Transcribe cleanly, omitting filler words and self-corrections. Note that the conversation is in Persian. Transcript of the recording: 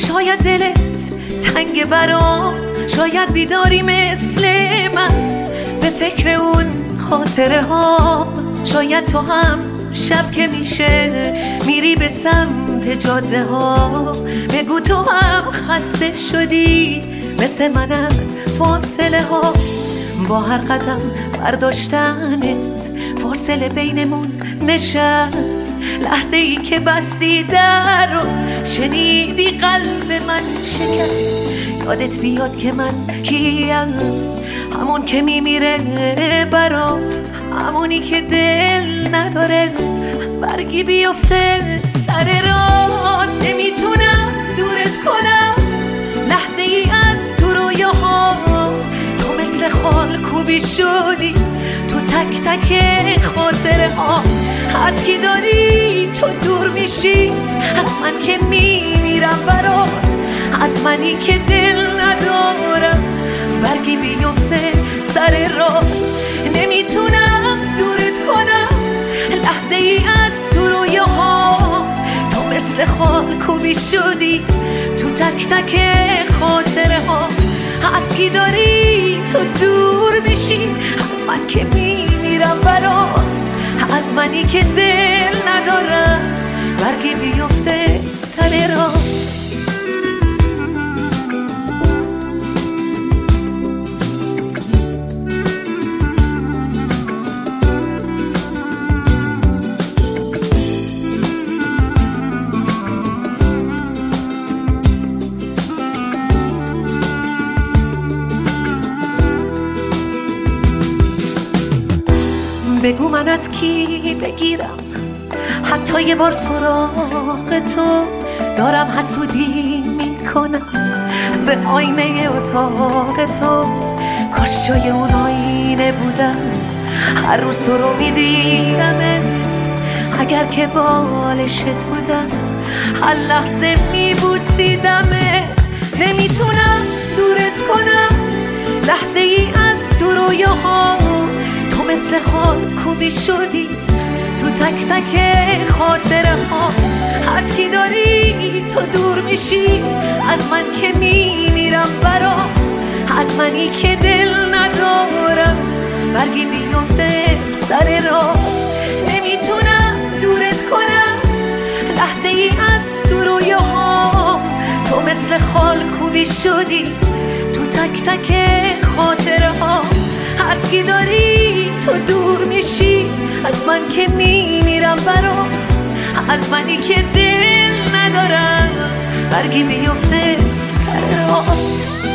شاید دلت تنگ برام، شاید بیداری مثل من به فکر اون خاطره ها. شاید تو هم شب که میشه میری به سمت جاده ها. بگو تو هم خسته شدی مثل من از فاصله ها. با هر قدم برداشتنت فاصله بینمون نشست. لحظه ای که بستی در رو شنیدی قلب من شکست. یادت بیاد که من کیم، همون که میمیره برات، همونی که دل نداره برگی بیفته سر راه. نمیتونم دورت کنم لحظه ای از تو رویاها. تو مثل خال کوبی شدی تو تک تک خاطره ها. از کی داری تو دور میشی؟ از من که میمیرم برات، از منی که دل ندارم برگی بیفته سر راه. نمیتونم دورت کنم لحظه ای از تو رویاها. تو مثل خال کوبی شدی تو تک تک خاطره ها. از کی داری تو دور میشی؟ از من که میمیرم برات، از منی که دل ندارم برگی بیفته سر راه. بگو من از کی بگیرم حتی یه بار سراغ تو. دارم حسودی میکنم به آینه اتاق تو. کاش جای اون آینه بودم هر روز تو رو میدیدمت. اگر که بالشت بودم هر لحظه میبوسیدمت. نمیتونم دورت کنم لحظه ای از تو رویاها. تو مثل خال کوبی شدی تو تک تک خاطره ها. از کی داری تو دور میشی؟ از من که میمیرم برات، از منی که دل ندارم برگی بیفته سر راه. نمیتونم دورت کنم لحظه ای از تو رویاها. تو مثل خال کوبی شدی تو تک تک خاطره ها. از کی داری تو دور میشی؟ از من که میمیرم برات، از منی که دل ندارم برگی بیفته سر راه.